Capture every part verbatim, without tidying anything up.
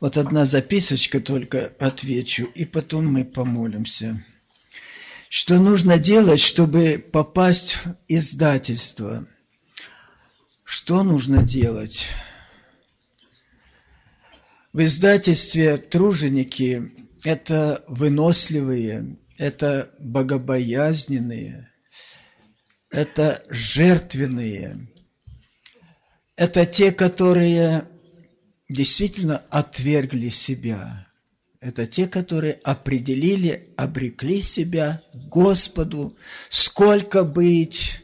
Вот одна записочка только отвечу, и потом мы помолимся. Что нужно делать, чтобы попасть в издательство? Что нужно делать? В издательстве труженики – это выносливые, это богобоязненные, это жертвенные, это те, которые действительно отвергли себя. Это те, которые определили, обрекли себя Господу, сколько быть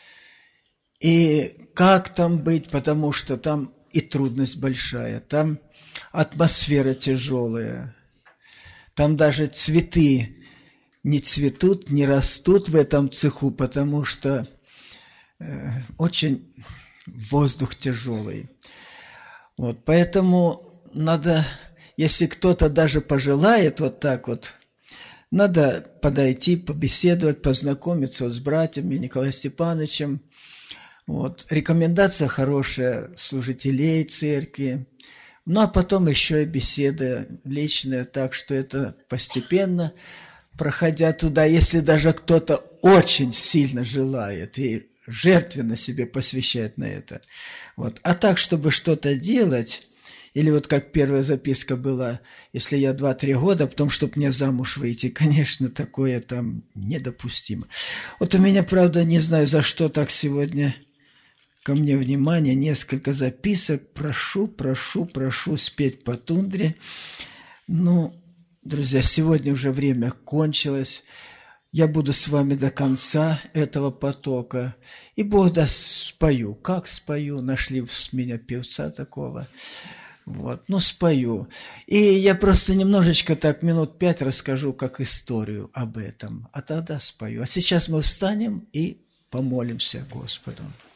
и как там быть, потому что там и трудность большая, там атмосфера тяжелая, там даже цветы не цветут, не растут в этом цеху, потому что э, очень воздух тяжелый. Вот, поэтому надо, если кто-то даже пожелает вот так вот, надо подойти, побеседовать, познакомиться вот с братьями Николаем Степановичем. Вот, рекомендация хорошая служителей церкви. Ну, а потом еще и беседа личная, так что это постепенно, проходя туда, если даже кто-то очень сильно желает и жертвенно себе посвящает на это. Вот. А так, чтобы что-то делать, или вот как первая записка была, если я два-три года, потом, чтобы мне замуж выйти, конечно, такое там недопустимо. Вот у меня, правда, не знаю, за что так сегодня ко мне внимание, несколько записок, прошу, прошу, прошу спеть по тундре. Ну, друзья, сегодня уже время кончилось. Я буду с вами до конца этого потока. И Бог даст, спою. Как спою? Нашли с меня певца такого. Вот, ну, спою. И я просто немножечко так минут пять расскажу как историю об этом. А тогда спою. А сейчас мы встанем и помолимся Господу.